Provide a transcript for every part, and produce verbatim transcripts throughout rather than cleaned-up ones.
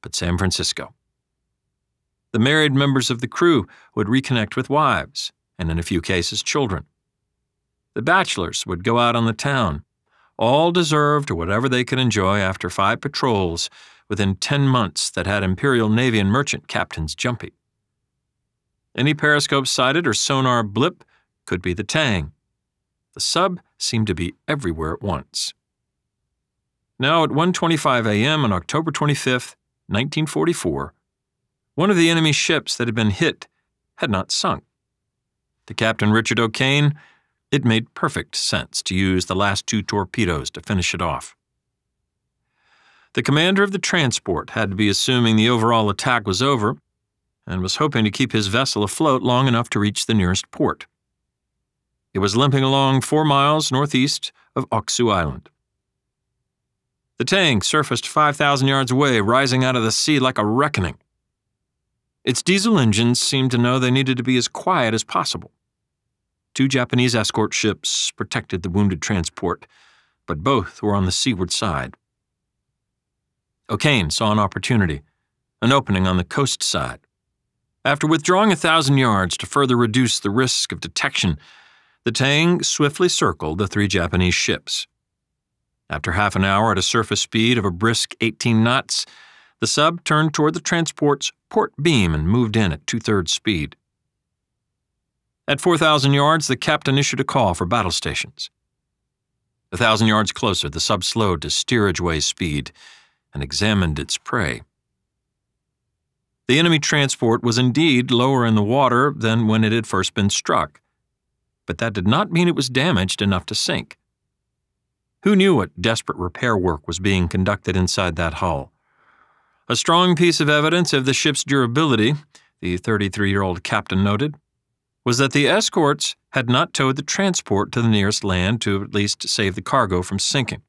but San Francisco. The married members of the crew would reconnect with wives, and in a few cases, children. The bachelors would go out on the town, all deserved whatever they could enjoy after five patrols within ten months that had Imperial Navy and merchant captains jumpy. Any periscope sighted or sonar blip could be the Tang. The sub seemed to be everywhere at once. Now at one twenty-five a m on October twenty-fifth, nineteen forty-four, one of the enemy ships that had been hit had not sunk. To Captain Richard O'Kane, it made perfect sense to use the last two torpedoes to finish it off. The commander of the transport had to be assuming the overall attack was over and was hoping to keep his vessel afloat long enough to reach the nearest port. It was limping along four miles northeast of Oksu Island. The Tang surfaced five thousand yards away, rising out of the sea like a reckoning. Its diesel engines seemed to know they needed to be as quiet as possible. Two Japanese escort ships protected the wounded transport, but both were on the seaward side. O'Kane saw an opportunity, an opening on the coast side. After withdrawing a thousand yards to further reduce the risk of detection, the Tang swiftly circled the three Japanese ships. After half an hour at a surface speed of a brisk eighteen knots, the sub turned toward the transport's port beam and moved in at two-thirds speed. At four thousand yards, the captain issued a call for battle stations. A thousand yards closer, the sub slowed to steerage-way speed and examined its prey. The enemy transport was indeed lower in the water than when it had first been struck, but that did not mean it was damaged enough to sink. Who knew what desperate repair work was being conducted inside that hull? A strong piece of evidence of the ship's durability, the thirty-three-year-old captain noted, was that the escorts had not towed the transport to the nearest land to at least save the cargo from sinking.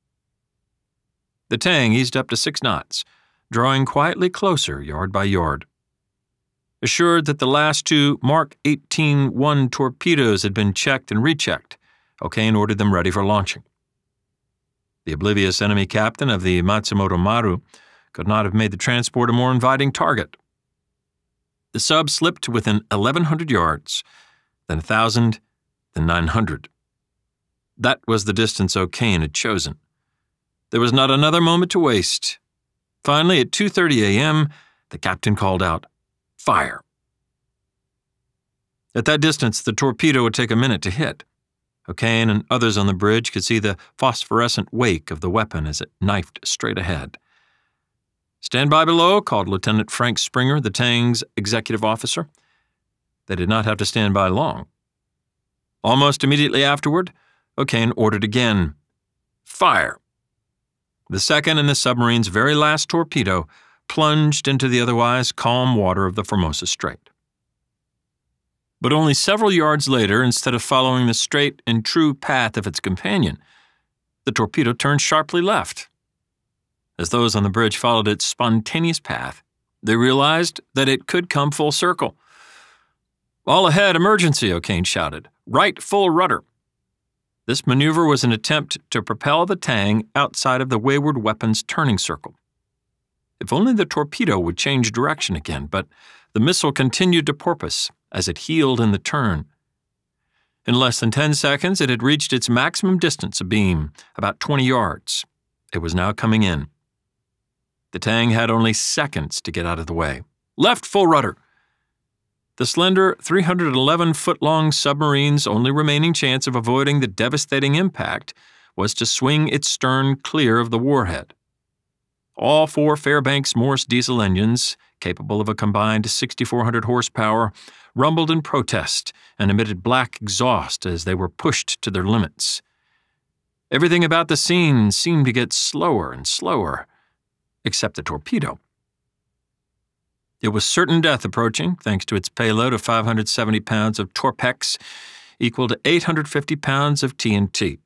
The Tang eased up to six knots, drawing quietly closer yard by yard. Assured that the last two Mark eighteen one torpedoes had been checked and rechecked, O'Kane ordered them ready for launching. The oblivious enemy captain of the Matsumoto Maru could not have made the transport a more inviting target. The sub slipped to within eleven hundred yards, then one thousand, then nine hundred. That was the distance O'Kane had chosen. There was not another moment to waste. Finally, at two thirty a m, the captain called out, "Fire!" At that distance, the torpedo would take a minute to hit. O'Kane and others on the bridge could see the phosphorescent wake of the weapon as it knifed straight ahead. "Stand by below," called Lieutenant Frank Springer, the Tang's executive officer. They did not have to stand by long. Almost immediately afterward, O'Kane ordered again, "Fire!" The second and the submarine's very last torpedo plunged into the otherwise calm water of the Formosa Strait. But only several yards later, instead of following the straight and true path of its companion, the torpedo turned sharply left. As those on the bridge followed its spontaneous path, they realized that it could come full circle. "All ahead, emergency," O'Kane shouted. "Right full rudder." This maneuver was an attempt to propel the Tang outside of the wayward weapon's turning circle. If only the torpedo would change direction again, but the missile continued to porpoise as it heeled in the turn. In less than ten seconds, it had reached its maximum distance abeam, about twenty yards. It was now coming in. The Tang had only seconds to get out of the way. "Left full rudder!" The slender, three hundred eleven foot long submarine's only remaining chance of avoiding the devastating impact was to swing its stern clear of the warhead. All four Fairbanks Morse diesel engines, capable of a combined sixty-four hundred horsepower, rumbled in protest and emitted black exhaust as they were pushed to their limits. Everything about the scene seemed to get slower and slower, except the torpedo. It was certain death approaching, thanks to its payload of five hundred seventy pounds of Torpex, equal to eight hundred fifty pounds of T N T.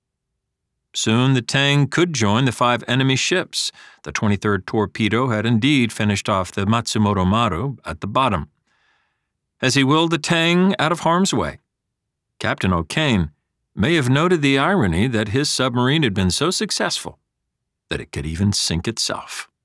Soon the Tang could join the five enemy ships. The twenty-third torpedo had indeed finished off the Matsumoto Maru at the bottom. As he willed the Tang out of harm's way, Captain O'Kane may have noted the irony that his submarine had been so successful that it could even sink itself.